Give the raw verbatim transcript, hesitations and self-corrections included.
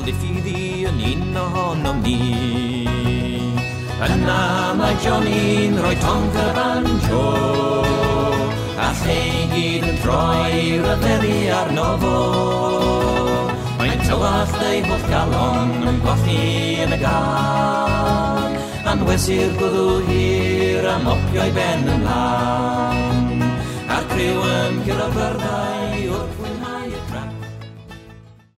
diffiddi yn un ohonom ni. Yna mae Johnny'n rhoi tonc y banjo, a lle i gyd yn troi ryfeddi arno fo. Mae'n tywallt ei holl galon yn gwallu yn y gan, anwesir gwddw hir a mopio'i ben ymlaen, a'r criw yn cyrraedd fyrddau.